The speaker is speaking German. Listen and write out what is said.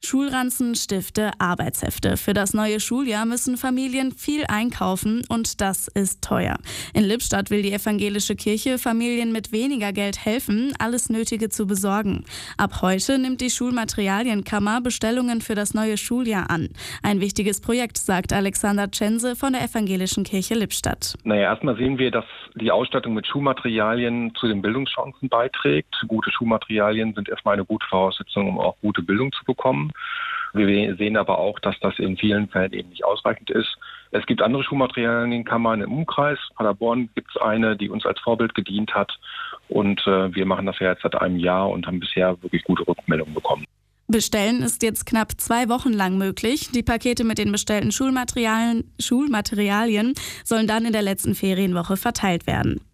Schulranzen, Stifte, Arbeitshefte. Für das neue Schuljahr müssen Familien viel einkaufen und das ist teuer. In Lippstadt will die evangelische Kirche Familien mit weniger Geld helfen, alles Nötige zu besorgen. Ab heute nimmt die Schulmaterialienkammer Bestellungen für das neue Schuljahr an. Ein wichtiges Projekt, sagt Alexander Tschense von der evangelischen Kirche Lippstadt. Erstmal sehen wir, dass die Ausstattung mit Schulmaterialien zu den Bildungschancen beiträgt. Gute Schulmaterialien sind erstmal eine gute Voraussetzung, um auch gute Bildung zu bekommen. Wir sehen aber auch, dass das in vielen Fällen eben nicht ausreichend ist. Es gibt andere Schulmaterialienkammern im Umkreis. Paderborn gibt es eine, die uns als Vorbild gedient hat. Und wir machen das ja jetzt seit einem Jahr und haben bisher wirklich gute Rückmeldungen bekommen. Bestellen ist jetzt knapp 2 Wochen lang möglich. Die Pakete mit den bestellten Schulmaterialien sollen dann in der letzten Ferienwoche verteilt werden.